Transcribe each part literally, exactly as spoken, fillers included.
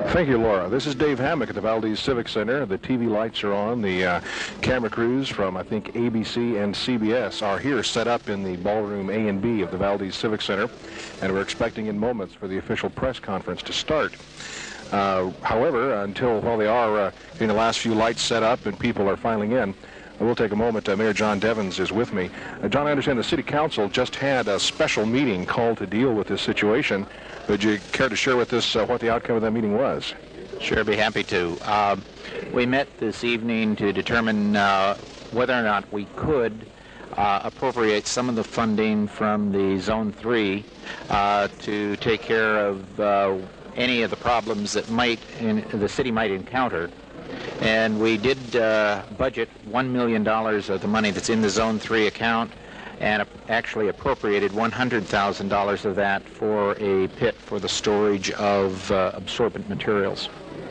Thank you, Laura. This is Dave Hammack at the Valdez Civic Center. The T V lights are on. The uh, camera crews from, I think, A B C and C B S are here set up in the ballroom A and B of the Valdez Civic Center, and we're expecting in moments for the official press conference to start. Uh, however, until while they are uh, getting the last few lights set up and people are filing in, I will take a moment. Uh, Mayor John Devens is with me. Uh, John, I understand the City Council just had a special meeting called to deal with this situation. Would you care to share with us uh, what the outcome of that meeting was? Sure, be happy to. Uh, we met this evening to determine uh, whether or not we could uh, appropriate some of the funding from the Zone three uh, to take care of uh, any of the problems that might in, the city might encounter. And we did uh, budget one million dollars of the money that's in the Zone three account, and actually appropriated one hundred thousand dollars of that for a pit for the storage of uh, absorbent materials.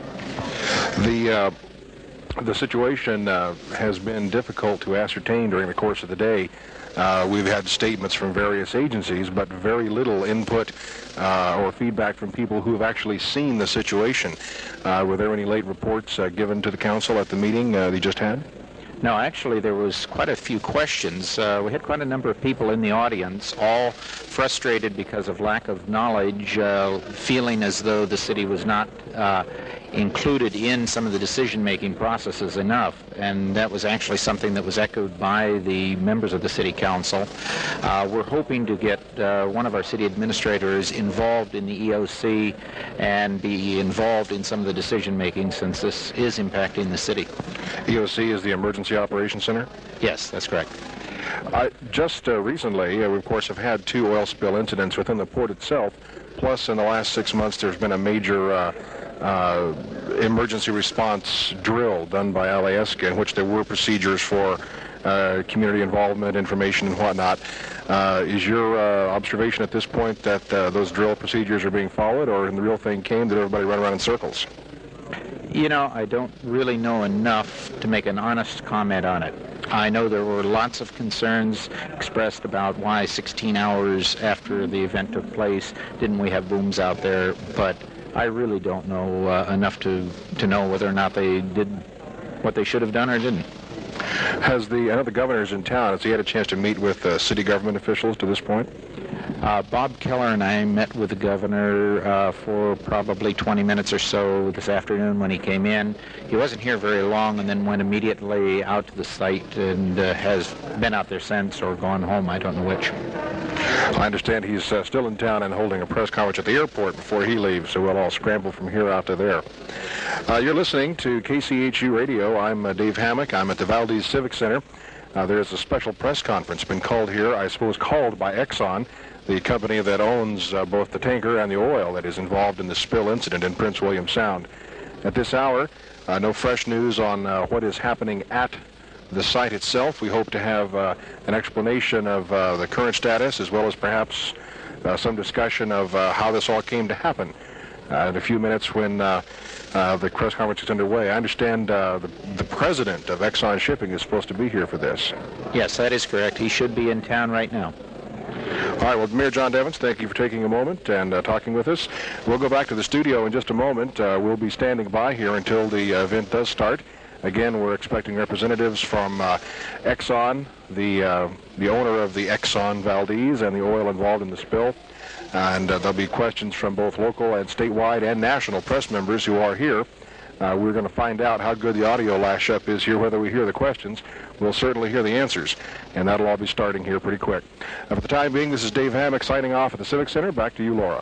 The uh, the situation uh, has been difficult to ascertain during the course of the day. Uh, we've had statements from various agencies, but very little input uh, or feedback from people who have actually seen the situation. Uh, were there any late reports uh, given to the council at the meeting uh, they just had? No, actually, there was quite a few questions. Uh, we had quite a number of people in the audience, all frustrated because of lack of knowledge, uh, feeling as though the city was not uh, included in some of the decision-making processes enough, and that was actually something that was echoed by the members of the City Council. Uh, we're hoping to get uh, one of our city administrators involved in the E O C and be involved in some of the decision-making, since this is impacting the city. E O C is the Emergency Operations Center? Yes, that's correct. I, just uh, recently, uh, we of course have had two oil spill incidents within the port itself, plus in the last six months there's been a major uh, uh, emergency response drill done by Alaska, in which there were procedures for uh, community involvement, information, and whatnot. Uh, is your uh, observation at this point that uh, those drill procedures are being followed, or when the real thing came, did everybody run around in circles? You know, I don't really know enough to make an honest comment on it. I know there were lots of concerns expressed about why sixteen hours after the event took place didn't we have booms out there, but I really don't know uh, enough to, to know whether or not they did what they should have done or didn't. Has the, I know the governor's in town, has he had a chance to meet with uh, city government officials to this point? Uh, Bob Keller and I met with the governor uh, for probably twenty minutes or so this afternoon when he came in. He wasn't here very long and then went immediately out to the site and uh, has been out there since or gone home, I don't know which. I understand he's uh, still in town and holding a press conference at the airport before he leaves, so we'll all scramble from here out to there. Uh, you're listening to K C H U Radio. I'm uh, Dave Hammack. I'm at the Valdez Civic Center. Uh, there's a special press conference been called here, I suppose called by Exxon, the company that owns uh, both the tanker and the oil that is involved in the spill incident in Prince William Sound. At this hour, uh, no fresh news on uh, what is happening at the site itself. We hope to have uh, an explanation of uh, the current status, as well as perhaps uh, some discussion of uh, how this all came to happen uh, in a few minutes when uh, uh, the press conference is underway. I understand uh, the, the president of Exxon Shipping is supposed to be here for this. Yes, that is correct. He should be in town right now. All right, well, Mayor John Devens, thank you for taking a moment and uh, talking with us. We'll go back to the studio in just a moment. Uh, we'll be standing by here until the uh, event does start. Again, we're expecting representatives from uh, Exxon, the uh, the owner of the Exxon Valdez and the oil involved in the spill. And uh, there'll be questions from both local and statewide and national press members who are here. Uh, we're going to find out how good the audio lash-up is here, whether we hear the questions. We'll certainly hear the answers, and that'll all be starting here pretty quick. Uh, for the time being, this is Dave Hammack signing off at the Civic Center. Back to you, Laura.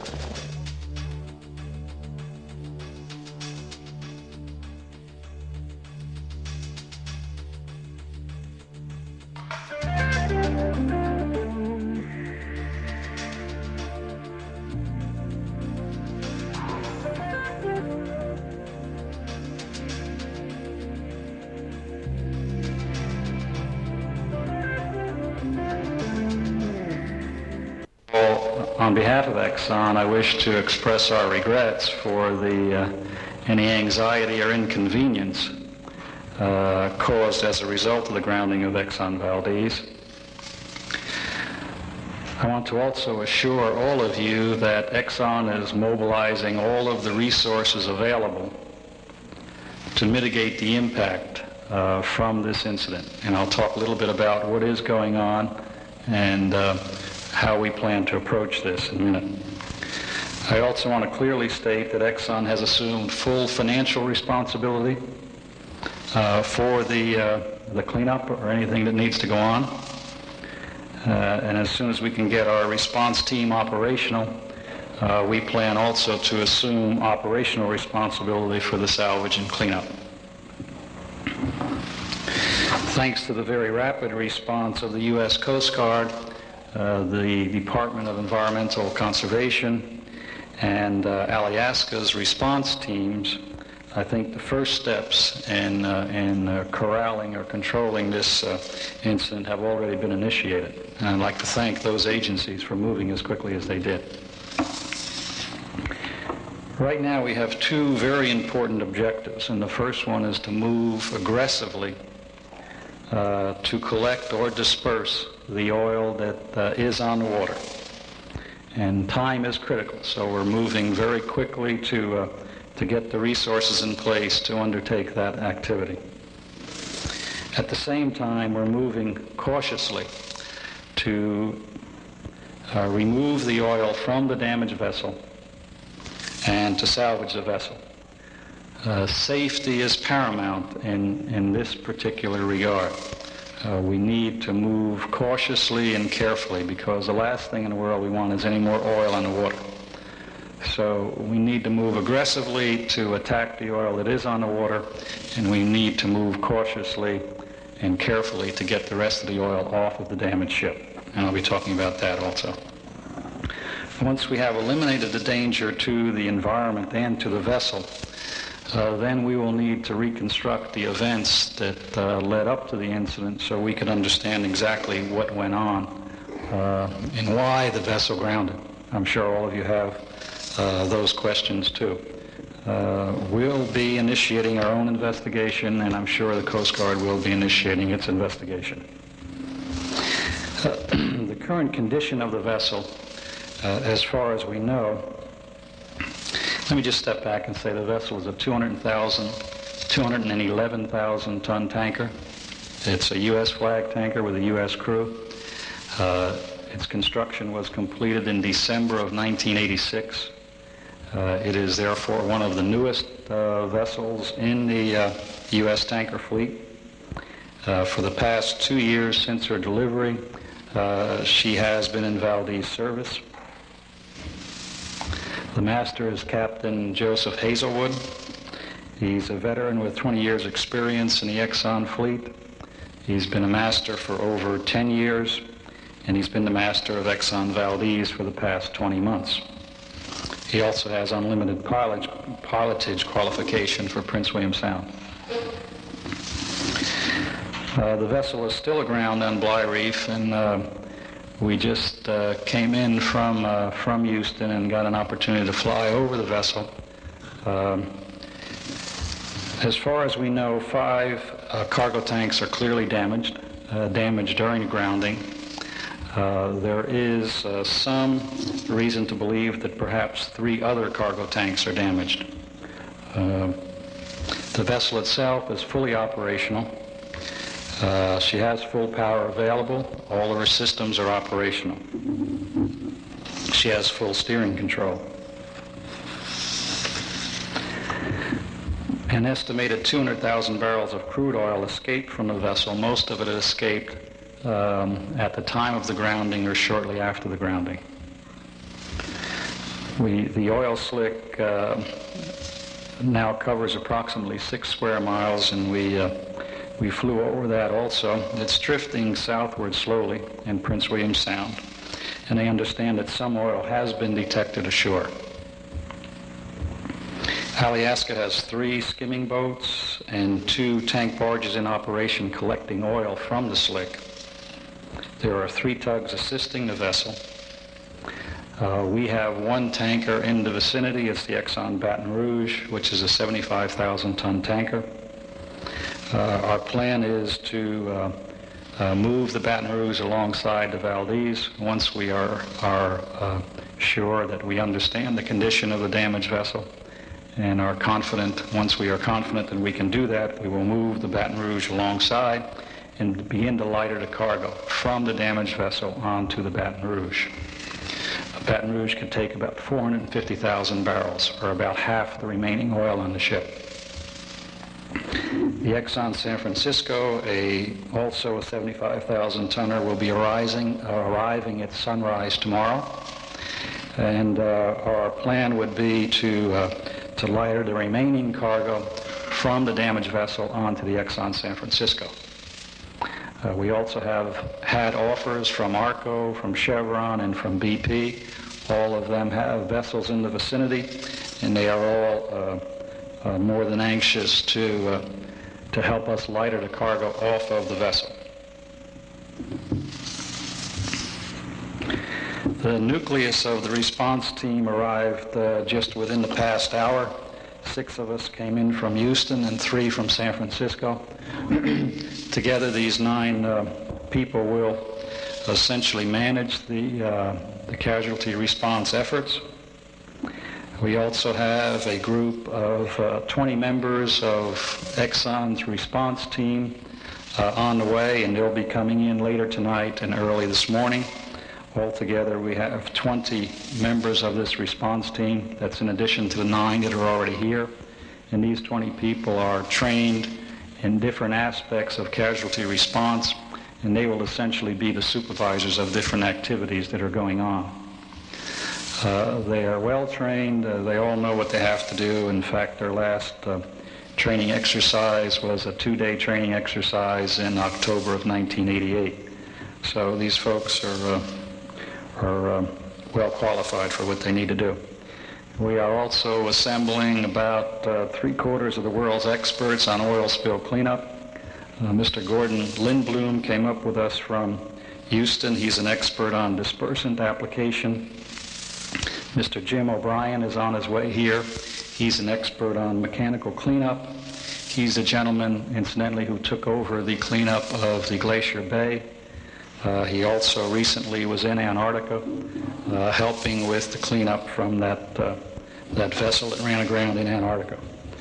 On behalf of Exxon, I wish to express our regrets for the uh, any anxiety or inconvenience uh, caused as a result of the grounding of Exxon Valdez. I want to also assure all of you that Exxon is mobilizing all of the resources available to mitigate the impact uh, from this incident. And I'll talk a little bit about what is going on and uh, how we plan to approach this in a minute. I also want to clearly state that Exxon has assumed full financial responsibility uh, for the, uh, the cleanup or anything that needs to go on. Uh, and as soon as we can get our response team operational, uh, we plan also to assume operational responsibility for the salvage and cleanup. Thanks to the very rapid response of the U S Coast Guard, uh, the Department of Environmental Conservation, and uh, Alaska's response teams, I think the first steps in, uh, in uh, corralling or controlling this uh, incident have already been initiated. And I'd like to thank those agencies for moving as quickly as they did. Right now we have two very important objectives, and the first one is to move aggressively uh, to collect or disperse the oil that uh, is on the water. And time is critical, so we're moving very quickly to uh, to get the resources in place to undertake that activity. At the same time, we're moving cautiously to uh, remove the oil from the damaged vessel and to salvage the vessel. Uh, safety is paramount in, in this particular regard. Uh, we need to move cautiously and carefully because the last thing in the world we want is any more oil on the water. So we need to move aggressively to attack the oil that is on the water, and we need to move cautiously and carefully to get the rest of the oil off of the damaged ship. And I'll be talking about that also. Once we have eliminated the danger to the environment and to the vessel, uh, then we will need to reconstruct the events that uh, led up to the incident so we can understand exactly what went on uh, and why the vessel grounded. I'm sure all of you have Uh, those questions too. Uh, we'll be initiating our own investigation, and I'm sure the Coast Guard will be initiating its investigation. Uh, the current condition of the vessel, uh, as far as we know, let me just step back and say the vessel is a two hundred thousand, two hundred eleven thousand ton tanker. It's a U S flag tanker with a U S crew. Uh, its construction was completed in December of nineteen eighty-six. Uh, it is therefore one of the newest uh, vessels in the uh, U S tanker fleet. Uh, for the past two years since her delivery, uh, she has been in Valdez service. The master is Captain Joseph Hazelwood. He's a veteran with twenty years experience in the Exxon fleet. He's been a master for over ten years, and he's been the master of Exxon Valdez for the past twenty months. He also has unlimited pilot, pilotage qualification for Prince William Sound. Uh, the vessel is still aground on Bligh Reef, and uh, we just uh, came in from uh, from Houston and got an opportunity to fly over the vessel. Um, as far as we know, five uh, cargo tanks are clearly damaged, uh, damaged during grounding. Uh, there is uh, some reason to believe that perhaps three other cargo tanks are damaged. Uh, the vessel itself is fully operational. Uh, she has full power available. All of her systems are operational. She has full steering control. An estimated two hundred thousand barrels of crude oil escaped from the vessel. Most of it escaped Um, at the time of the grounding or shortly after the grounding. We, the oil slick uh, now covers approximately six square miles, and we uh, we flew over that also. It's drifting southward slowly in Prince William Sound, and they understand that some oil has been detected ashore. Alaska has three skimming boats and two tank barges in operation collecting oil from the slick. There are three tugs assisting the vessel. Uh, we have one tanker in the vicinity. It's the Exxon Baton Rouge, which is a seventy-five thousand ton tanker. Uh, our plan is to uh, uh, move the Baton Rouge alongside the Valdez once we are, are uh, sure that we understand the condition of the damaged vessel and are confident. Once we are confident that we can do that, we will move the Baton Rouge alongside and begin to lighter the cargo from the damaged vessel onto the Baton Rouge. Baton Rouge could take about four hundred fifty thousand barrels, or about half the remaining oil on the ship. The Exxon San Francisco, a, also a seventy-five thousand tonner, will be arising, uh, arriving at sunrise tomorrow. And uh, our plan would be to, uh, to lighter the remaining cargo from the damaged vessel onto the Exxon San Francisco. Uh, we also have had offers from ARCO, from Chevron, and from B P. All of them have vessels in the vicinity, and they are all uh, uh, more than anxious to, uh, to help us lighter the cargo off of the vessel. The nucleus of the response team arrived uh, just within the past hour. Six of us came in from Houston and three from San Francisco. Together, these nine uh, people will essentially manage the, uh, the casualty response efforts. We also have a group of uh, twenty members of Exxon's response team uh, on the way, and they'll be coming in later tonight and early this morning. Altogether, we have twenty members of this response team. That's in addition to the nine that are already here. And these twenty people are trained in different aspects of casualty response, and they will essentially be the supervisors of different activities that are going on. Uh, they are well trained. Uh, they all know what they have to do. In fact, their last uh, training exercise was a two-day training exercise in October of nineteen eighty-eight. So these folks are uh, are um, well qualified for what they need to do. We are also assembling about uh, three quarters of the world's experts on oil spill cleanup. Uh, Mister Gordon Lindblom came up with us from Houston. He's an expert on dispersant application. Mister Jim O'Brien is on his way here. He's an expert on mechanical cleanup. He's the gentleman, incidentally, who took over the cleanup of the Glacier Bay. Uh, he also recently was in Antarctica, uh, helping with the cleanup from that uh, that vessel that ran aground in Antarctica.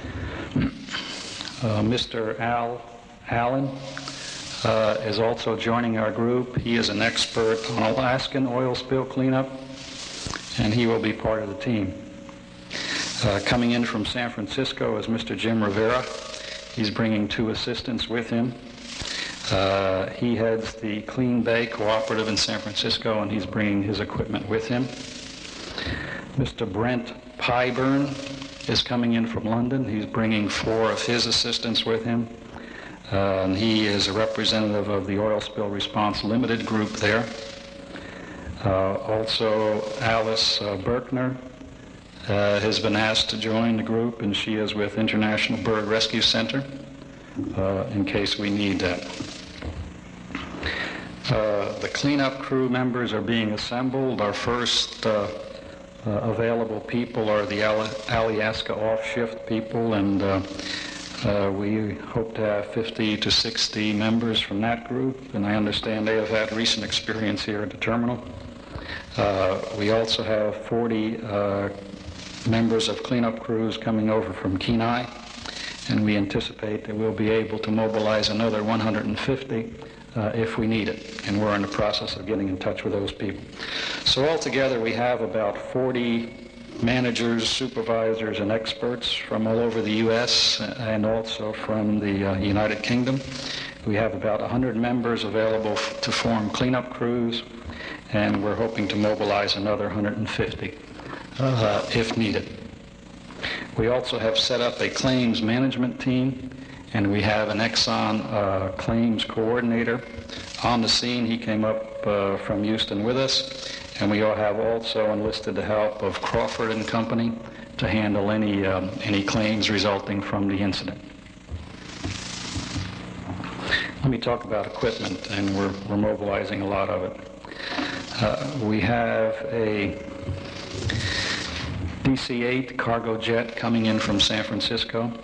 Uh, Mister Al Allen uh, is also joining our group. He is an expert on Alaskan oil spill cleanup, and he will be part of the team. Uh, coming in from San Francisco is Mister Jim Rivera. He's bringing two assistants with him. Uh, he heads the Clean Bay Cooperative in San Francisco, and he's bringing his equipment with him. Mister Brent Pyburn is coming in from London. He's bringing four of his assistants with him. Uh, and he is a representative of the Oil Spill Response Limited group there. Uh, also, Alice uh, Berkner uh, has been asked to join the group, and she is with International Bird Rescue Center uh, in case we need that. Uh, the cleanup crew members are being assembled. Our first uh, uh, available people are the Al- Alyeska off-shift people, and uh, uh, we hope to have fifty to sixty members from that group, and I understand they have had recent experience here at the terminal. Uh, we also have forty uh, members of cleanup crews coming over from Kenai, and we anticipate that we'll be able to mobilize another one hundred fifty Uh, if we need it, and we're in the process of getting in touch with those people. So altogether, we have about forty managers, supervisors, and experts from all over the U S and also from the uh, United Kingdom. We have about one hundred members available f- to form cleanup crews, and we're hoping to mobilize another one hundred fifty uh, if needed. We also have set up a claims management team, and we have an Exxon uh, claims coordinator on the scene. He came up uh, from Houston with us, and we all have also enlisted the help of Crawford and Company to handle any um, any claims resulting from the incident. Let me talk about equipment, and we're we're mobilizing a lot of it. Uh, we have a D C eight cargo jet coming in from San Francisco.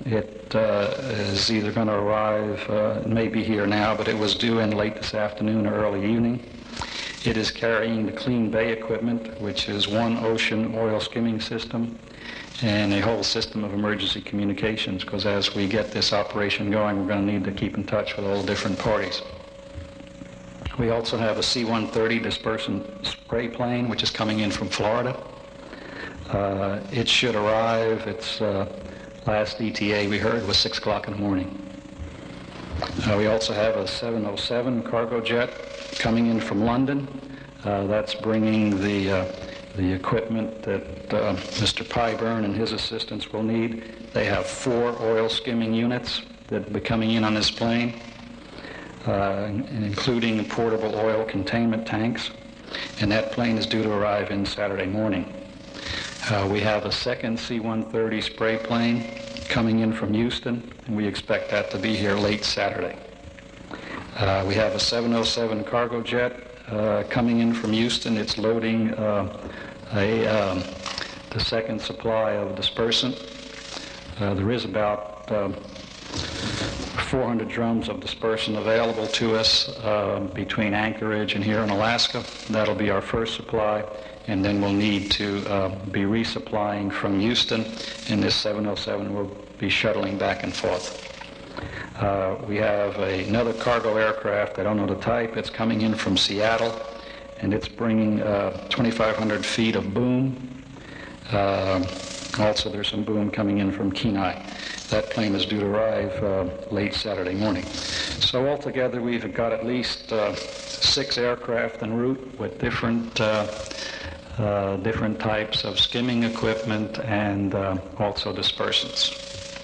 It uh, is either going to arrive, uh, it may be here now, but it was due in late this afternoon or early evening. It is carrying the Clean Bay equipment, which is one ocean oil skimming system and a whole system of emergency communications, because as we get this operation going, we're going to need to keep in touch with all the different parties. We also have a C one thirty dispersant spray plane, which is coming in from Florida. Uh, it should arrive, its uh, last E T A we heard was six o'clock in the morning. Uh, we also have a seven oh seven cargo jet coming in from London. Uh, that's bringing the uh, the equipment that uh, Mister Pyburn and his assistants will need. They have four oil skimming units that will be coming in on this plane, uh, including portable oil containment tanks, and that plane is due to arrive in Saturday morning. Uh, we have a second C one thirty spray plane coming in from Houston, and we expect that to be here late Saturday. Uh, we have a seven oh seven cargo jet uh, coming in from Houston. It's loading uh, a um, the second supply of dispersant. Uh, there is about uh, four hundred drums of dispersant available to us uh, between Anchorage and here in Alaska. That'll be our first supply, and then we'll need to uh, be resupplying from Houston, and this seven oh seven will be shuttling back and forth. Uh, we have a, another cargo aircraft, I don't know the type, it's coming in from Seattle, and it's bringing uh, twenty-five hundred feet of boom. Uh, also, there's some boom coming in from Kenai. That plane is due to arrive uh, late Saturday morning. So altogether, we've got at least uh, six aircraft en route with different uh, uh, different types of skimming equipment and uh, also dispersants.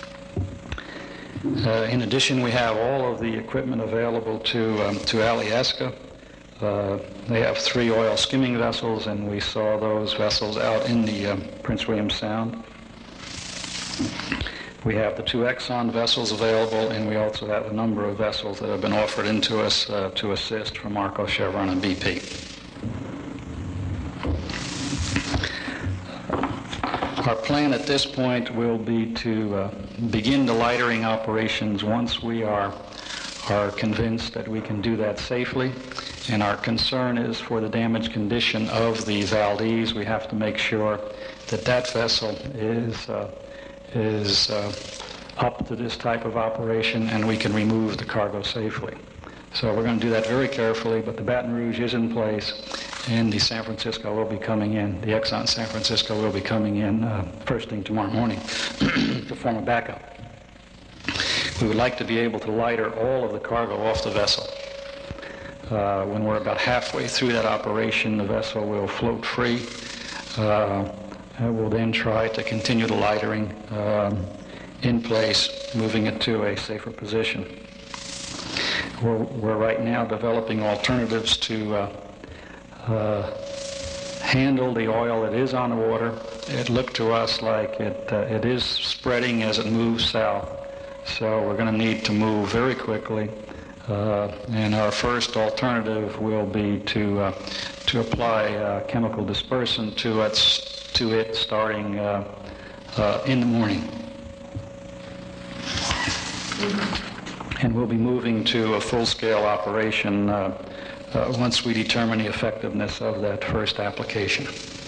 Uh, in addition, we have all of the equipment available to um, to Alyeska. Uh, they have three oil skimming vessels, and we saw those vessels out in the um, Prince William Sound. We have the two Exxon vessels available, and we also have a number of vessels that have been offered into us uh, to assist from Arco, Chevron, and B P. Our plan at this point will be to uh, begin the lightering operations once we are are convinced that we can do that safely. And our concern is for the damaged condition of the Valdez. We have to make sure that that vessel is uh, is uh, up to this type of operation, and we can remove the cargo safely. So we're going to do that very carefully, but the Baton Rouge is in place, and the San Francisco will be coming in. The Exxon San Francisco will be coming in uh, first thing tomorrow morning to form a backup. We would like to be able to lighter all of the cargo off the vessel. Uh, when we're about halfway through that operation, the vessel will float free. Uh, and we'll then try to continue the lightering um, in place, moving it to a safer position. We're, we're right now developing alternatives to uh, uh, handle the oil that is on the water. It looked to us like it, uh, it is spreading as it moves south. So we're going to need to move very quickly. Uh, and our first alternative will be to uh, to apply uh, chemical dispersant to it, to it starting uh, uh, in the morning. And we'll be moving to a full-scale operation uh, uh, once we determine the effectiveness of that first application.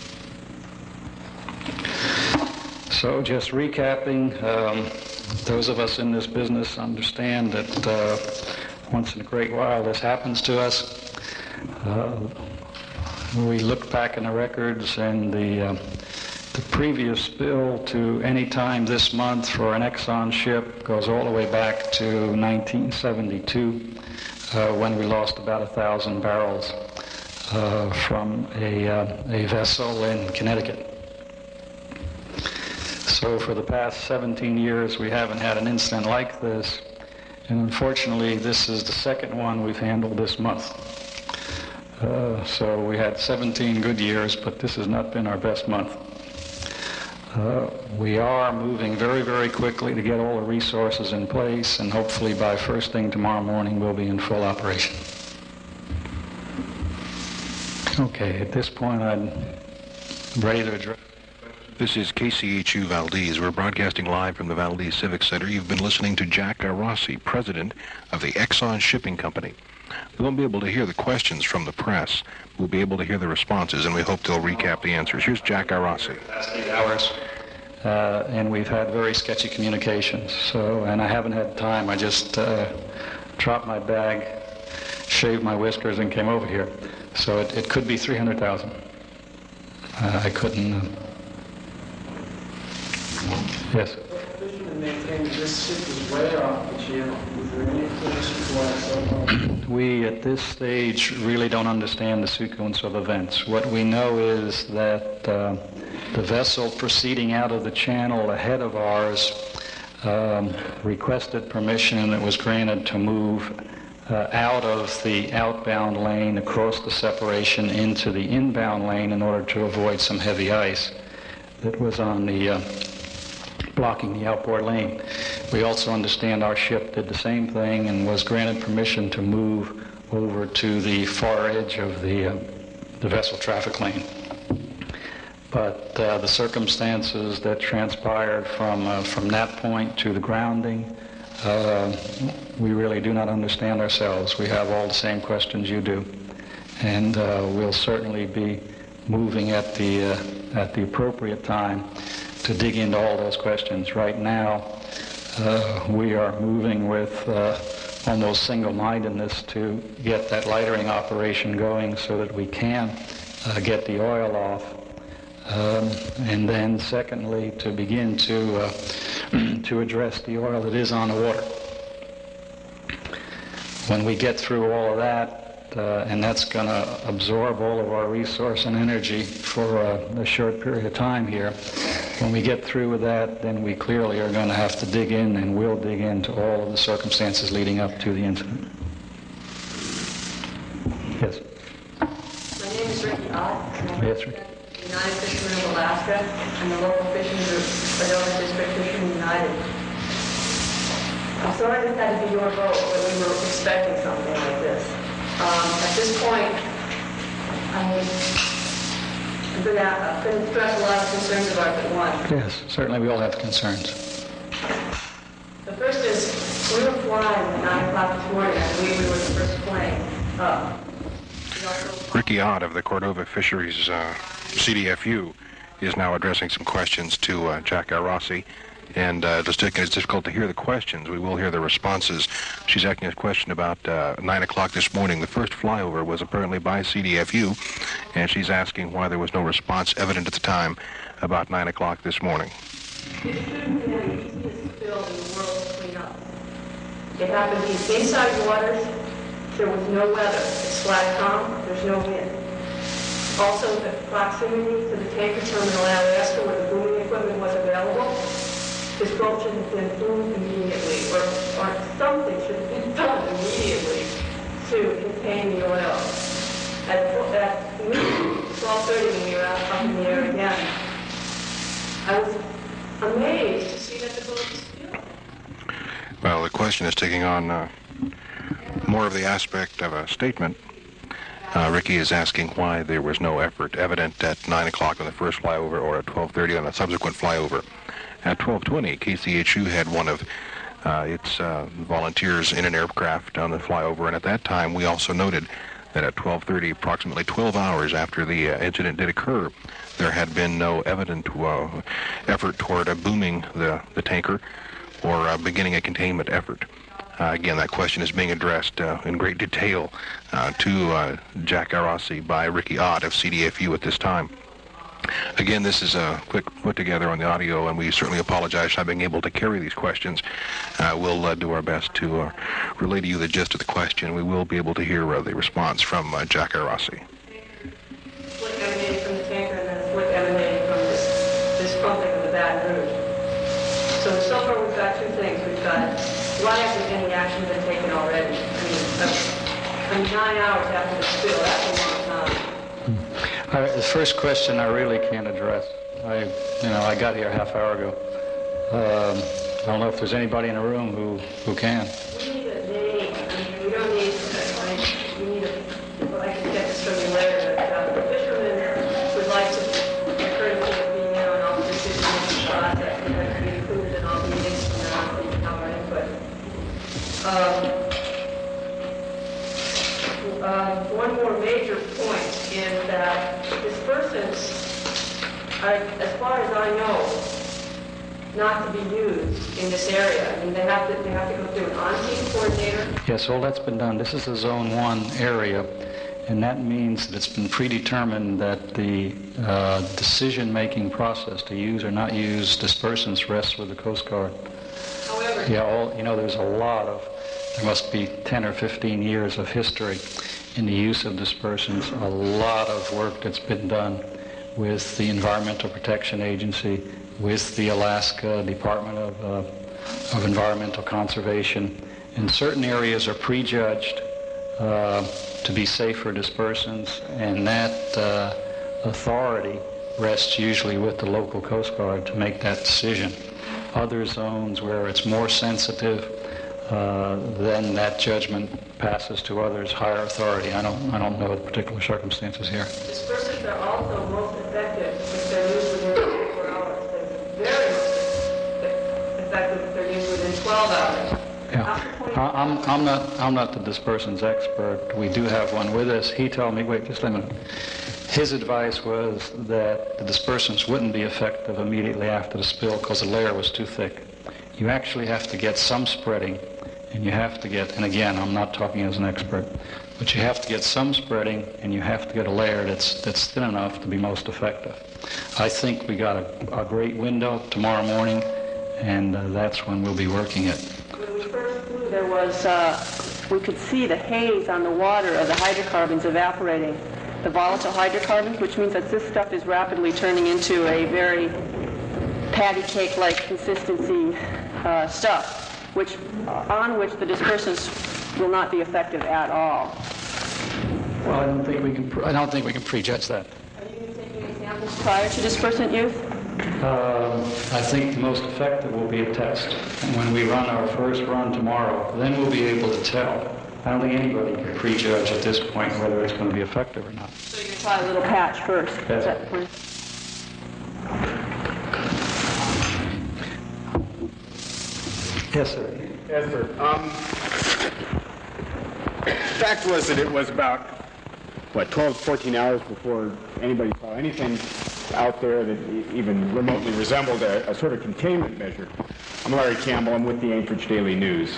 So just recapping, um, those of us in this business understand that uh, once in a great while this happens to us. Uh, we look back in the records, and the uh, the previous spill to any time this month for an Exxon ship goes all the way back to nineteen seventy-two, uh, when we lost about a thousand barrels uh, from a uh, a vessel in Connecticut. So for the past seventeen years, we haven't had an incident like this. And unfortunately, this is the second one we've handled this month. Uh, so we had seventeen good years, but this has not been our best month. Uh, we are moving very, very quickly to get all the resources in place, and hopefully by first thing tomorrow morning, we'll be in full operation. Okay, at this point, I'm ready to address. This is K C H U Valdez. We're broadcasting live from the Valdez Civic Center. You've been listening to Jack Rossi, president of the Exxon Shipping Company. We won't be able to hear the questions from the press. We'll be able to hear the responses, and we hope they'll recap the answers. Here's Jack Rossi. Last eight hours, uh, and we've had very sketchy communications. So, and I haven't had time. I just uh, dropped my bag, shaved my whiskers, and came over here. So it, it could be three hundred thousand. Uh, I couldn't. Uh, Yes. We, at this stage, really don't understand the sequence of events. What we know is that uh, the vessel proceeding out of the channel ahead of ours um, requested permission, and it was granted to move uh, out of the outbound lane across the separation into the inbound lane in order to avoid some heavy ice that was on the uh, blocking the outboard lane. We also understand our ship did the same thing and was granted permission to move over to the far edge of the, uh, the vessel traffic lane. But uh, the circumstances that transpired from, uh, from that point to the grounding, uh, we really do not understand ourselves. We have all the same questions you do. And uh, we'll certainly be moving at the, uh, at the appropriate time to dig into all those questions. Right now, uh, we are moving with uh, almost single-mindedness to get that lightering operation going so that we can uh, get the oil off. Um, and then, secondly, to begin to, uh, to address the oil that is on the water. When we get through all of that, Uh, and that's going to absorb all of our resource and energy for uh, a short period of time here. When we get through with that, then we clearly are going to have to dig in, and will dig into all of the circumstances leading up to the incident. Yes? My name is Ricky Ott. Yes, Ricky. United Fishermen of Alaska. I'm the local fishing group, Cordova District Fishermen United. I'm sorry this had to be your vote, but we were expecting something like this. Um, at this point, I'm going to express a lot of concerns about it. One. Yes, certainly we all have concerns. The first is, we were flying at nine o'clock this morning. I believe we were the first plane up. Ricky Ott of the Cordova Fisheries uh, C D F U is now addressing some questions to uh, Jack Rossi. And uh, it's difficult to hear the questions. We will hear the responses. She's asking a question about uh, nine o'clock this morning. The first flyover was apparently by C D F U, and she's asking why there was no response evident at the time about nine o'clock this morning. It shouldn't be the easiest spill in the world to clean up. It happened inside waters. There was no weather. It's flat calm. There's no wind. Also, the proximity to the tanker terminal in Alaska where the booming equipment was available, this boat should have been moved immediately, or, or something should have been done immediately to contain the oil. At, at twelve thirty, when we were out up in the air again, I was amazed to see that the boat was still. Well, the question is taking on uh, more of the aspect of a statement. Uh, Ricky is asking why there was no effort evident at nine o'clock on the first flyover or at twelve thirty on a subsequent flyover. At twelve twenty, K C H U had one of uh, its uh, volunteers in an aircraft on the flyover, and at that time we also noted that at twelve thirty, approximately twelve hours after the uh, incident did occur, there had been no evident uh, effort toward uh, booming the, the tanker or uh, beginning a containment effort. Uh, again, that question is being addressed uh, in great detail uh, to uh, Jack Rossi by Ricky Ott of C D F U at this time. Again, this is a quick put together on the audio, and we certainly apologize for not being able to carry these questions. Uh, we'll uh, do our best to uh, relay to you the gist of the question. We will be able to hear uh, the response from uh, Jack Rossi. Slick emanating from the tanker, and then a slick emanating from this, this pumping of the Baton Rouge. So, so far we've got two things. We've got, why hasn't any action been taken already? I mean, uh, I mean nine hours after the spill, that's a long time. I, the first question I really can't address. I, you know, I got here a half hour ago. Um, I don't know if there's anybody in the room who, who can. We need a name. I mean, we don't need, I mean, we need a, well, I can get this from you later, but uh, the fishermen would like to, the courtesy of being there on all this Um, uh, one more major point is that dispersants are, as far as I know, not to be used in this area. I mean, they have to, they have to go through an on-scene coordinator. Yes, all that's been done. This is a Zone one area, and that means that it's been predetermined that the uh, decision-making process to use or not use dispersants rests with the Coast Guard. However, Yeah, all, you know, there's a lot of, there must be ten or fifteen years of history in the use of dispersants, a lot of work that's been done with the Environmental Protection Agency, with the Alaska Department of, uh, of Environmental Conservation, and certain areas are prejudged uh, to be safe for dispersants, and that uh, authority rests usually with the local Coast Guard to make that decision. Other zones where it's more sensitive, uh, then that judgment passes to others, higher authority. I don't, I don't know the particular circumstances here. dispersants are also most effective if they're used within twenty-four hours. They're very most effective if they're used within twelve hours. Yeah, I- I'm, I'm not, I'm not the dispersants expert. We do have one with us. He told me, wait, just a minute. His advice was that the dispersants wouldn't be effective immediately after the spill because the layer was too thick. You actually have to get some spreading, and you have to get, and again, I'm not talking as an expert, but you have to get some spreading, and you have to get a layer that's that's thin enough to be most effective. I think we got a, a great window tomorrow morning, and uh, that's when we'll be working it. When we first flew, there was, uh, we could see the haze on the water of the hydrocarbons evaporating, the volatile hydrocarbons, which means that this stuff is rapidly turning into a very patty cake-like consistency uh, stuff, which uh, on which the dispersants will not be effective at all. Well, I don't think we can. Pre- I don't think we can prejudge that. Are you taking examples prior to dispersant use? Um, I think the most effective will be a test. And when we run our first run tomorrow, then we'll be able to tell. I don't think anybody can prejudge at this point whether it's going to be effective or not. So you're going to try a little patch first. Yes. Is that the plan? Yes, sir. Yes, sir. Um, fact was that it was about, what, twelve, fourteen hours before anybody saw anything out there that e- even remotely resembled a, a sort of containment measure. I'm Larry Campbell. I'm with the Anchorage Daily News.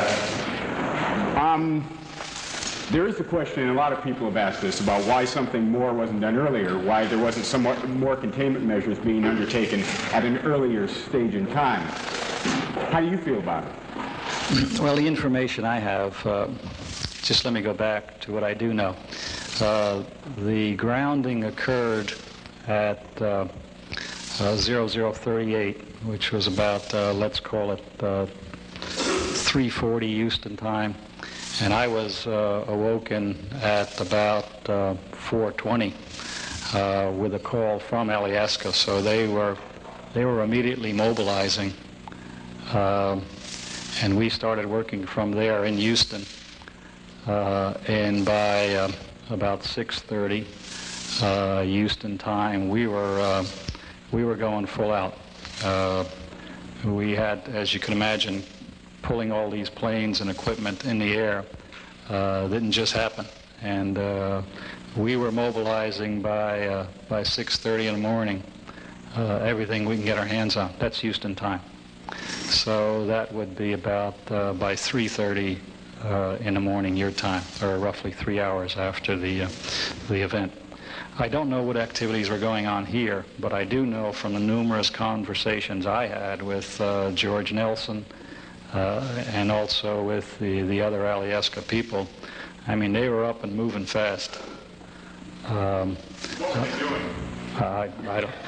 Um, there is the question, and a lot of people have asked this, about why something more wasn't done earlier, why there wasn't some more, more containment measures being undertaken at an earlier stage in time. How do you feel about it? Well, the information I have, uh, just let me go back to what I do know. Uh, the grounding occurred at uh, uh, zero zero thirty-eight, which was about, uh, let's call it uh, three forty Houston time. And I was uh, awoken at about uh, four twenty uh, with a call from Alyeska. So they were, they were immediately mobilizing. Uh, and we started working from there in Houston. Uh, and by uh, about six thirty uh, Houston time, we were uh, we were going full out. Uh, we had, as you can imagine, pulling all these planes and equipment in the air uh, didn't just happen. And uh, we were mobilizing by uh, by six thirty in the morning. Uh, everything we can get our hands on. That's Houston time. So that would be about uh, by three thirty uh, in the morning your time, or roughly three hours after the uh, the event. I don't know what activities were going on here, but I do know from the numerous conversations I had with uh, George Nelson uh, and also with the, the other Alyeska people. I mean, they were up and moving fast. Um, What were you doing? I, I don't.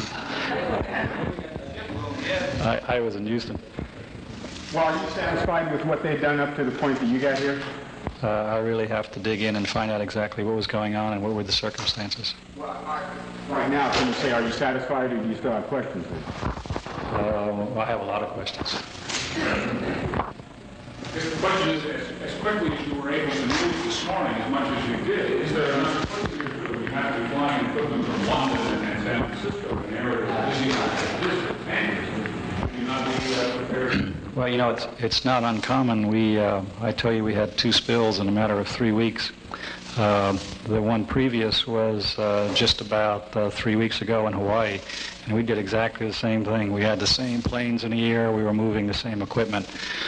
I, I was in Houston. Well, are you satisfied with what they've done up to the point that you got here? Uh, I really have to dig in and find out exactly what was going on and what were the circumstances. Well, I, right now, can you say, are you satisfied, or do you still have questions? Uh, I have a lot of questions. The question is, as, as quickly as you were able to move this morning, as much as you did, is there another place you do? You have to fly equipment from London and San Francisco, an area that is not district. Do you not be uh, prepared Well, you know, it's it's not uncommon. We, uh, I tell you, we had two spills in a matter of three weeks. Uh, the one previous was uh, just about uh, three weeks ago in Hawaii, and we did exactly the same thing. We had the same planes in the air. We were moving the same equipment.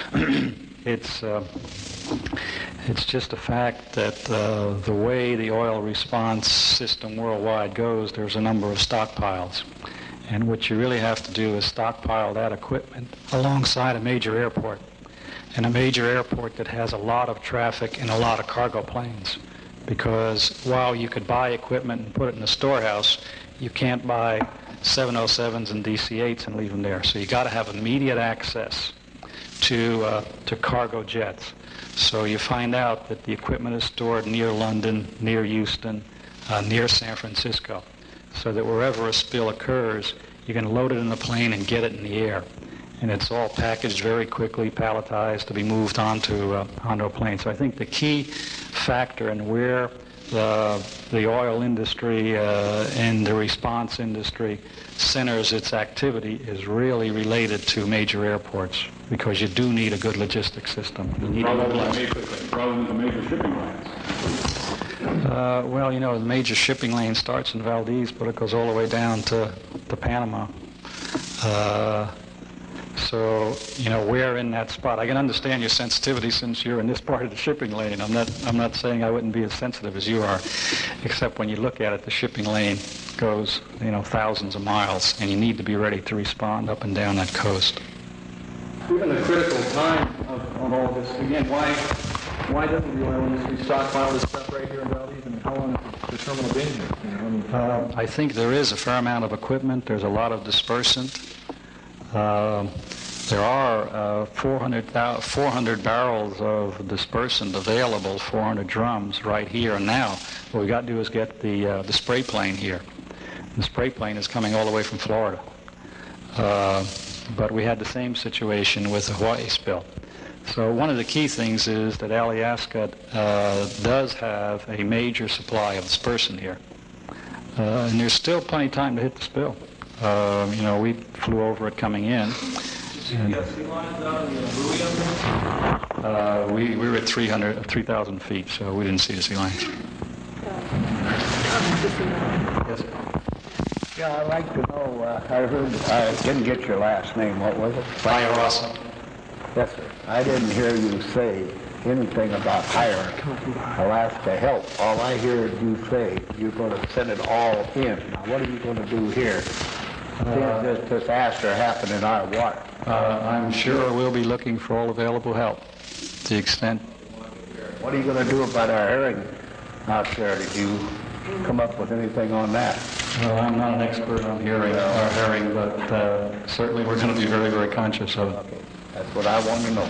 it's uh, it's just a fact that uh, the way the oil response system worldwide goes, there's a number of stockpiles. And what you really have to do is stockpile that equipment alongside a major airport, and a major airport that has a lot of traffic and a lot of cargo planes. Because while you could buy equipment and put it in the storehouse, you can't buy seven oh sevens and D C eights and leave them there. So you got to have immediate access to uh, to cargo jets. So you find out that the equipment is stored near London, near Houston, uh, near San Francisco, so that wherever a spill occurs, you can load it in the plane and get it in the air. And it's all packaged very quickly, palletized, to be moved onto uh, onto a plane. So I think the key factor in where the the oil industry uh, and the response industry centers its activity is really related to major airports, because you do need a good logistics system. You need rather, than major, rather than the major shipping lines. Uh, well, you know, the major shipping lane starts in Valdez, but it goes all the way down to, to Panama. Uh, So, you know, we're in that spot. I can understand your sensitivity since you're in this part of the shipping lane. I'm not I'm not saying I wouldn't be as sensitive as you are, except when you look at it, the shipping lane goes, you know, thousands of miles, and you need to be ready to respond up and down that coast. Given the critical time of, of all this, again, why why doesn't the oil industry stockpile this stuff right here in Valdez? I mean, how long has the terminal been here? You know, I, mean, uh, I think there is a fair amount of equipment. There's a lot of dispersant. Uh, there are uh, four hundred, four hundred barrels of dispersant available, four hundred drums right here and now. What we got to do is get the uh, the spray plane here. The spray plane is coming all the way from Florida. Uh, but we had the same situation with the Hawaii spill. So one of the key things is that Alaska uh, does have a major supply of dispersant here. Uh, and there's still plenty of time to hit the spill. Uh, you know, we flew over it coming in. And, uh, we, we were at three hundred, three thousand feet, so we didn't see the sea lions. Yes, sir. Yeah, I'd like to know, uh, I heard, I didn't get your last name, what was it? Bayarossa. Yes, sir. I didn't hear you say anything about hiring Alaska Help. All I heard you say, you're going to send it all in. Now, what are you going to do here? Uh, this disaster happened in our water. Uh, I'm sure we'll be looking for all available help to the extent. What are you going to do about our herring out there? Did you come up with anything on that? Well, I'm not an expert on hearing or herring, but uh, certainly we're going to be very, very conscious of it. Okay. That's what I want to know.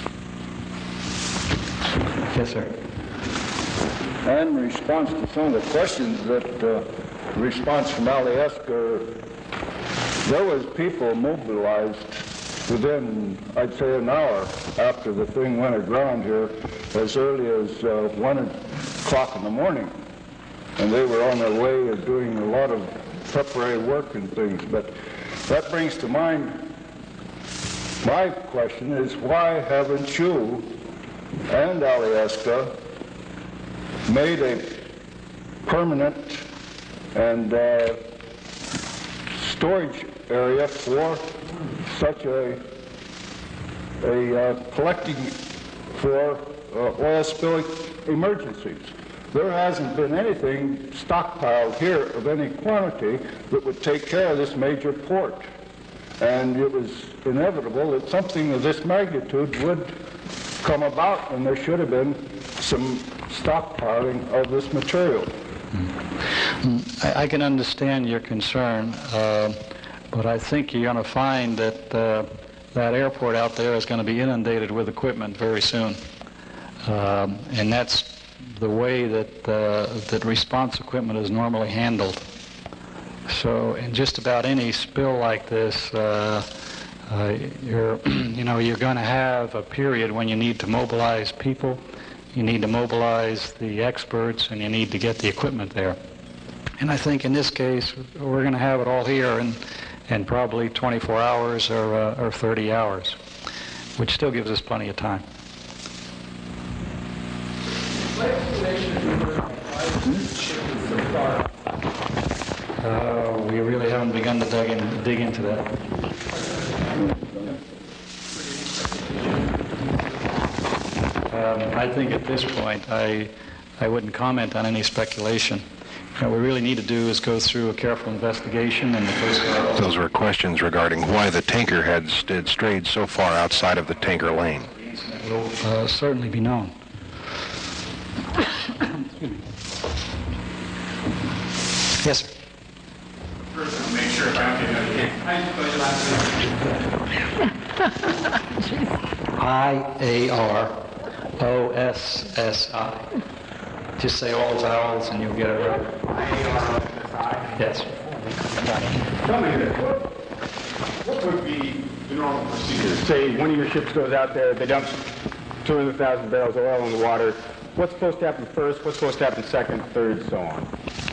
Yes, sir. And in response to some of the questions that uh, response from Alaska, there was people mobilized within, I'd say, an hour after the thing went aground here, as early as uh, one o'clock in the morning. And they were on their way of doing a lot of preparatory work and things. But that brings to mind, my question is, why haven't you and Alaska made a permanent and uh, storage area for such a, a uh, collecting for uh, oil spill emergencies? There hasn't been anything stockpiled here of any quantity that would take care of this major port. And it was inevitable that something of this magnitude would come about, and there should have been some stockpiling of this material. Mm. I, I can understand your concern, uh, but I think you're going to find that uh, that airport out there is going to be inundated with equipment very soon. Um, and that's the way that uh, that response equipment is normally handled. So in just about any spill like this, uh, uh, you're you know you're going to have a period when you need to mobilize people, you need to mobilize the experts, and you need to get the equipment there. And I think in this case we're going to have it all here in in probably twenty-four hours or uh, or thirty hours. which still gives us plenty of time. What explanation is there why this ship is so far? Uh, we really haven't begun to dig, in, dig into that. Um, I think at this point, I, I wouldn't comment on any speculation. What we really need to do is go through a careful investigation and the Coast Guard. Those were questions regarding why the tanker had st- strayed so far outside of the tanker lane. Will uh, certainly be known. Yes, sir. First, I'll make sure if I don't get it. I A R O S S I. Just say all vowels and you'll get it right. I A R O S S I? Yes. Tell me this. What, what would be the normal procedure? Say one of your ships goes out there, they dump two hundred thousand barrels of oil in the water. What's supposed to happen first? What's supposed to happen second, third, so on?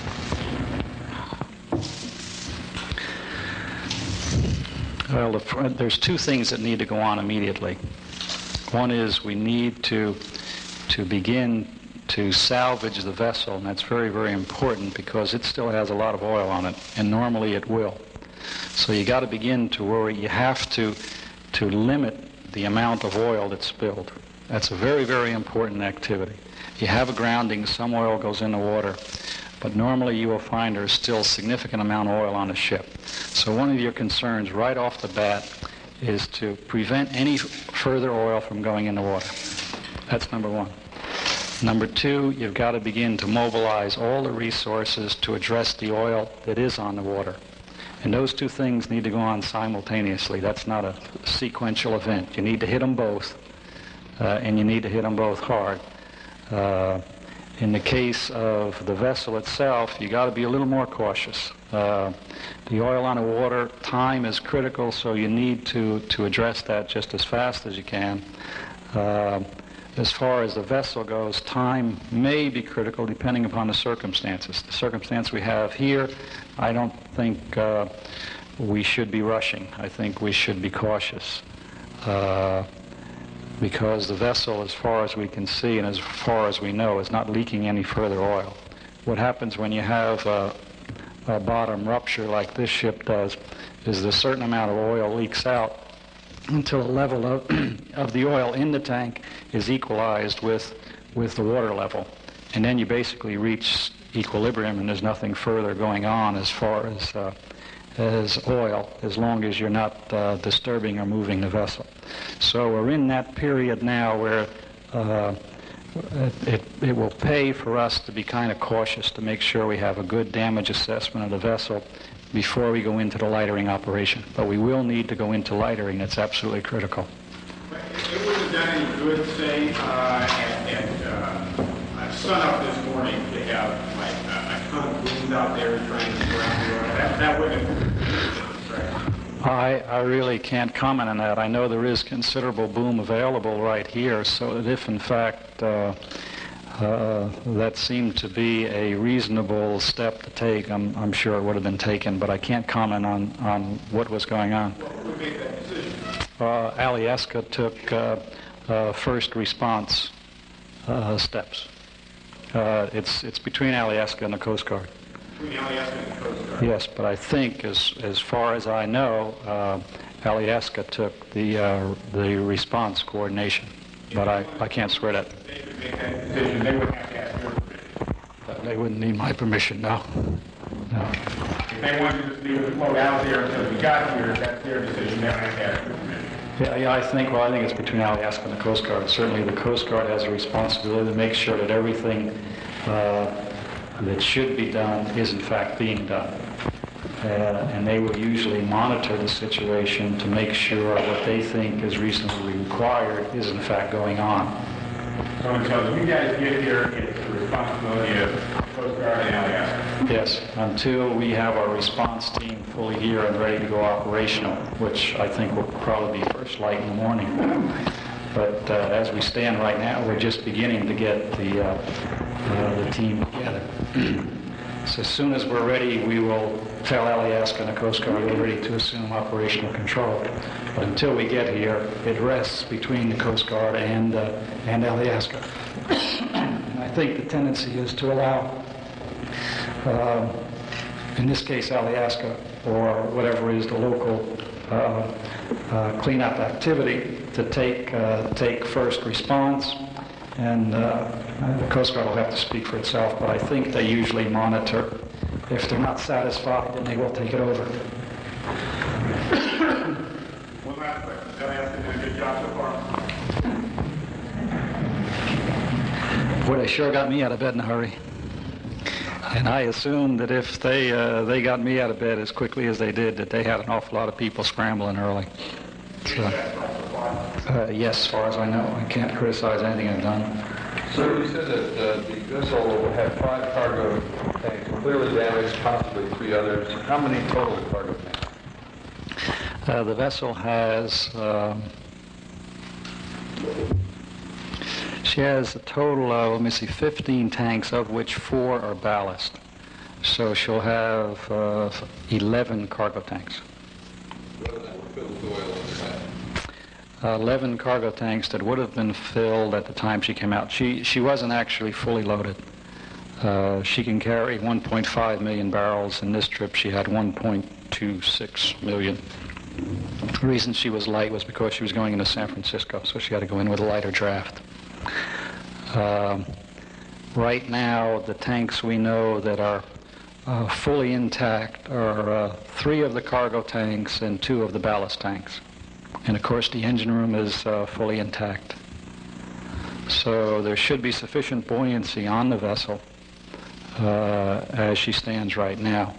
Well, the, there's two things that need to go on immediately. One is we need to to begin to salvage the vessel, and that's very, very important because it still has a lot of oil on it, and normally it will. So you got to begin to worry. You have to to limit the amount of oil that's spilled. That's a very, very important activity. You have a grounding, some oil goes in the water, but normally you will find there's still a significant amount of oil on the ship. So one of your concerns right off the bat is to prevent any further oil from going in the water. That's number one. Number two, you've got to begin to mobilize all the resources to address the oil that is on the water. And those two things need to go on simultaneously. That's not a sequential event. You need to hit them both, uh, and you need to hit them both hard. Uh, in the case of the vessel itself, you got to be a little more cautious. Uh, the oil on the water, time is critical, so you need to, to address that just as fast as you can. Uh, As far as the vessel goes, time may be critical depending upon the circumstances. The circumstance we have here, I don't think uh, we should be rushing. I think we should be cautious uh, because the vessel, as far as we can see and as far as we know, is not leaking any further oil. What happens when you have a, a bottom rupture like this ship does is a certain amount of oil leaks out until the level of, of the oil in the tank is equalized with with the water level. And then you basically reach equilibrium and there's nothing further going on as far as uh, as oil, as long as you're not uh, disturbing or moving the vessel. So we're in that period now where uh, it, it will pay for us to be kind of cautious to make sure we have a good damage assessment of the vessel before we go into the lightering operation. But we will need to go into lightering. That's absolutely critical. It wouldn't have done any good, say, uh, at, at uh, sun up this morning to have like uh, a ton of booms out there trying to ground the oil. That, that wouldn't have right? I, I really can't comment on that. I know there is considerable boom available right here, so that if in fact uh, Uh, that seemed to be a reasonable step to take, I'm, I'm sure it would have been taken, but I can't comment on, on what was going on. What would make that decision? Uh, Alyeska took uh, uh, first response uh, steps. Uh, it's it's between Alyeska and the Coast Guard. Between Alyeska and the Coast Guard? Yes, but I think, as as far as I know, uh, Alyeska took the uh, the response coordination, but I, I can't swear that. They could make that decision. They wouldn't have to ask your permission. They wouldn't need my permission, no. No. If they wanted to leave the float out there until we got here, that's their decision. They don't have to ask your permission. Yeah, yeah, I think, well, I think it's between Alyeska and the Coast Guard. Certainly the Coast Guard has a responsibility to make sure that everything uh, that should be done is in fact being done. Uh, and they will usually monitor the situation to make sure what they think is reasonably required is in fact going on. So until you guys get here, it's the responsibility of Coast Guard and Alyeska. Yes, until we have our response team fully here and ready to go operational, which I think will probably be first light in the morning. But uh, as we stand right now, we're just beginning to get the uh, uh, the team together. So as soon as we're ready, we will tell Alaska and the Coast Guard we're ready to assume operational control. But until we get here, it rests between the Coast Guard and uh, and Alaska. And I think the tendency is to allow, uh, in this case, Alaska, or whatever is the local uh, uh, cleanup activity, to take uh, take first response. And uh, the Coast Guard will have to speak for itself, but I think they usually monitor. If they're not satisfied, then they will take it over. One last question. Alaska did a good job so far. Boy, they sure got me out of bed in a hurry. And I assumed that if they uh, they got me out of bed as quickly as they did, that they had an awful lot of people scrambling early. So, uh, yes, as far as I know. I can't criticize anything I've done. So you said that uh, the vessel will have five cargo tanks, clearly damaged, possibly three others. How many total cargo tanks? Uh, the vessel has, um, she has a total of, let me see, fifteen tanks, of which four are ballast. So she'll have uh, eleven cargo tanks. Uh, eleven cargo tanks that would have been filled at the time she came out. She she wasn't actually fully loaded. Uh, she can carry one point five million barrels. In this trip, she had one point two six million. The reason she was light was because she was going into San Francisco, so she had to go in with a lighter draft. Um, right now, the tanks we know that are uh, fully intact are uh, three of the cargo tanks and two of the ballast tanks. And of course, the engine room is uh, fully intact. So there should be sufficient buoyancy on the vessel uh, as she stands right now.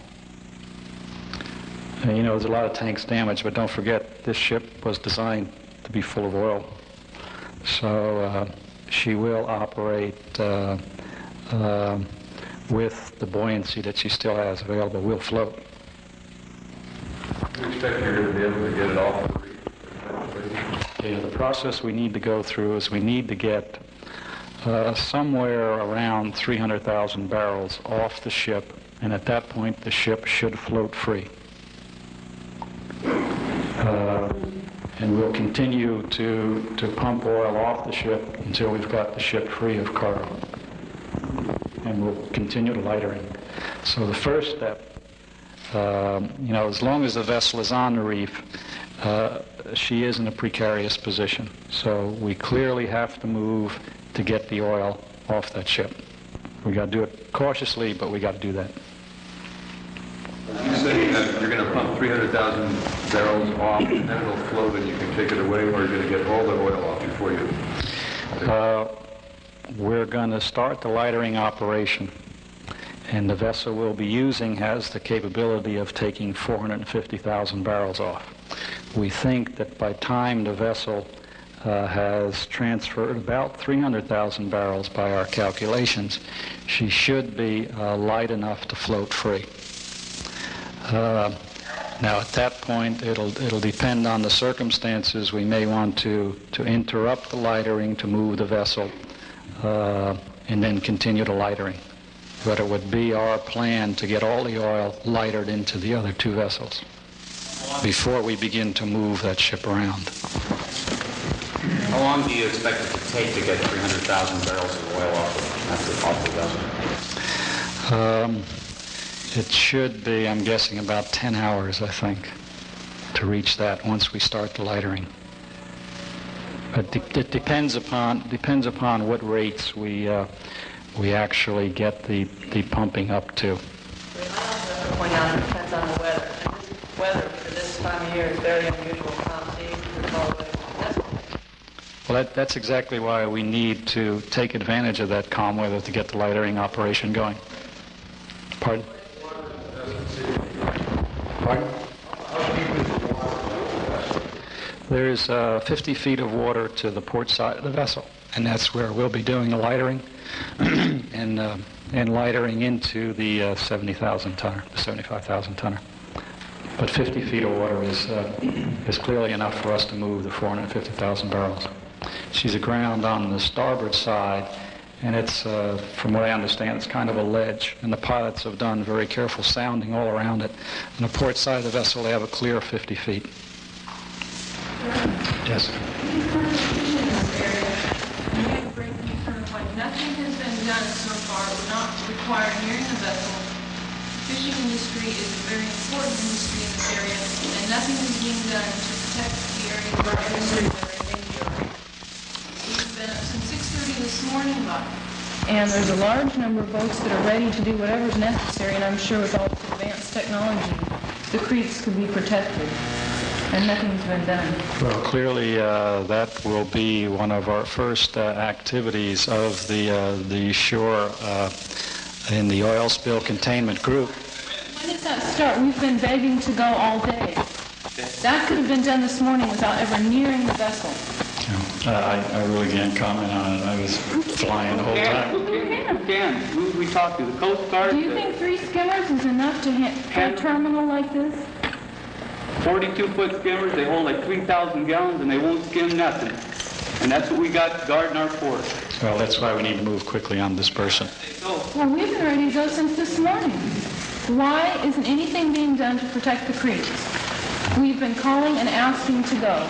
And, you know, there's a lot of tanks damaged, but don't forget, this ship was designed to be full of oil. So uh, she will operate uh, uh, with the buoyancy that she still has available. We'll float. Do you expect you're going to be able to get it off the reef? Yeah, the process we need to go through is we need to get uh, somewhere around three hundred thousand barrels off the ship, and at that point the ship should float free. Uh, and we'll continue to, to pump oil off the ship until we've got the ship free of cargo. And we'll continue to lightering. So the first step, um, you know, as long as the vessel is on the reef, uh, she is in a precarious position. So we clearly have to move to get the oil off that ship. We got to do it cautiously, but we got to do that. You say that you're going to pump three hundred thousand barrels off, and then it'll float and you can take it away, or you're going to get all the oil off before you... Uh, we're going to start the lightering operation, and the vessel we'll be using has the capability of taking four hundred fifty thousand barrels off. We think that by time the vessel uh, has transferred about three hundred thousand barrels by our calculations, she should be uh, light enough to float free. Uh, now, at that point, it'll it'll depend on the circumstances. We may want to, to interrupt the lightering to move the vessel uh, and then continue the lightering. But it would be our plan to get all the oil lightered into the other two vessels before we begin to move that ship around. How long do you expect it to take to get three hundred thousand barrels of oil off, off the vessel? Um, it should be, I'm guessing, about ten hours, I think, to reach that once we start the lightering. But de- it depends upon depends upon what rates we uh, we actually get the, the pumping up to. I also have to point out it depends on the weather. And this weather for this time of year is very unusual. Calm seas, it's all the way. That's Well, that, that's exactly why we need to take advantage of that calm weather to get the lightering operation going. Pardon? Pardon? There's uh, fifty feet of water to the port side of the vessel, and that's where we'll be doing the lightering and uh, and lightering into the uh, seventy thousand tonner, the seventy-five thousand tonner. But fifty feet of water is uh, is clearly enough for us to move the four hundred fifty thousand barrels. She's aground on the starboard side, and it's, uh, from what I understand, it's kind of a ledge, and the pilots have done very careful sounding all around it. On the port side of the vessel, they have a clear fifty feet. Yes? Nothing has been done so far. It would not require nearing the vessel. The fishing industry is a very important industry in this area, and nothing is being done to protect the area of our industry that are in danger. We've been up since six thirty this morning, Bob. And there's a large number of boats that are ready to do whatever's necessary, and I'm sure with all this advanced technology, the creeks could be protected. And nothing's been done. Well, clearly uh, that will be one of our first uh, activities of the uh, the shore uh, in the oil spill containment group. When does that start? We've been begging to go all day. That could have been done this morning without ever nearing the vessel. Uh, I, I really can't comment on it. I was flying the whole time. Dan, Dan, we, we talked to the Coast Guard. Do you think three skimmers is enough to hit a terminal like this? forty-two foot skimmers, they hold like three thousand gallons and they won't skim nothing. And that's what we got guarding our port. Well, that's why we need to move quickly on dispersion. Well, we've been ready to go since this morning. Why isn't anything being done to protect the creeks? We've been calling and asking to go.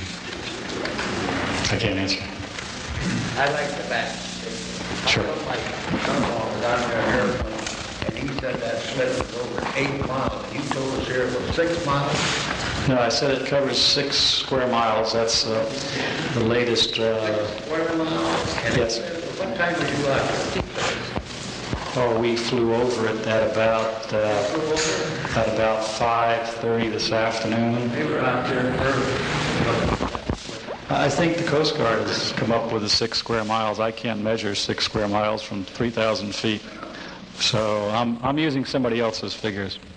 I can't answer. I like the fact. Sure. My son-in-law was out there here, and he said that slip was over eight miles. You told us here it was six miles? No, I said it covers six square miles. That's uh, the latest. Uh, Square miles? Yes. What time were you out there? Oh, we flew over it at about uh, at about five thirty this afternoon. They were out there early. I think the Coast Guard has come up with the six square miles. I can't measure six square miles from three thousand feet. So I'm, I'm using somebody else's figures.